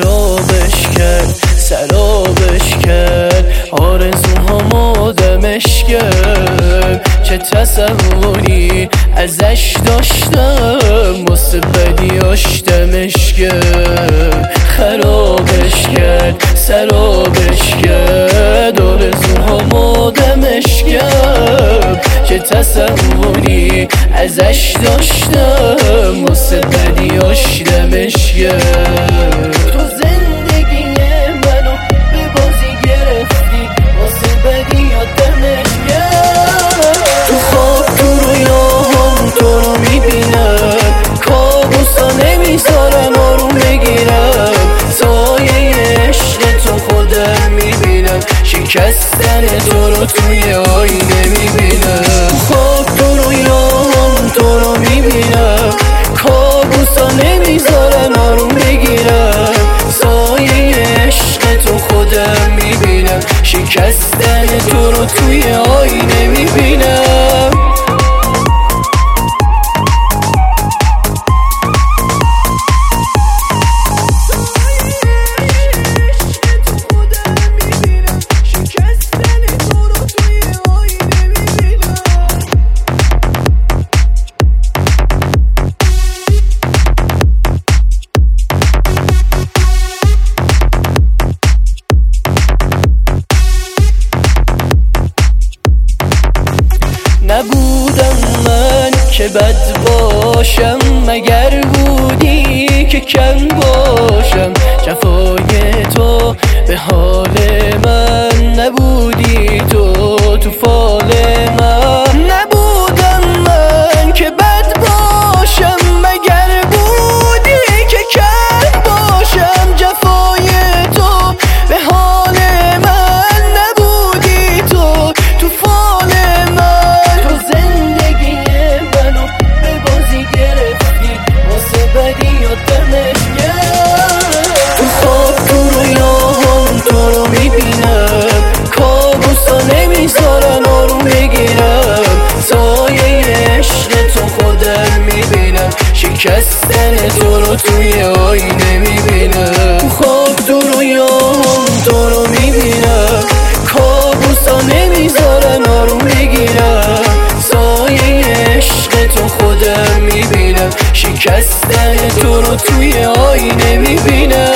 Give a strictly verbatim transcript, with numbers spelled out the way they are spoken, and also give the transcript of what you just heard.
خرابش کرد، سرابش کرد، آرزوهامو دمش کرد. چه تصوری ازش داشتم، واسه بدیاش دمش کرد. خرابش کرد، سرابش کرد، آرزوهامو دمش کرد. چه تصوری ازش داشتم، واسه بدیاش دمش کرد. تو زندگی منو به بازی گرفتی، واسه بدیات دمش کرد. تو خواب تو رویاهم تو رو میبینم، کابوسا نمیذارن آروم بگیرم. سایه عشق تو خودم میبینم، شکستن تو رو توی آینه میبینم. تو خواب تو رویاهم تو رو میبینم، کابوسا نمیذارن آروم بگیرم. سایه عشق تو خودم میبینم، شکستن تو رو توی آینه میبینم. نبودم من که بد باشم، مگر بودی که کم باشم. جفای تو به حال من، نبودی تو تو فال من. نبودم من که بد باشم، مگر بودی که کم باشم. جفای تو به حال من، نبودی تو تو فال من. تو خواب تو رویاهم تو رو میبینم، کابوسا نمیذارن آروم بگیرم. سایه عشق تو خودم میبینم، شکستن تو رو توی آینه میبینم. تو خواب تو رویاهم تو رو میبینم، کابوسا نمیذارن آروم بگیرم. سایه عشق تو خودم میبینم، شکستن تو رو توی آینه میبینم.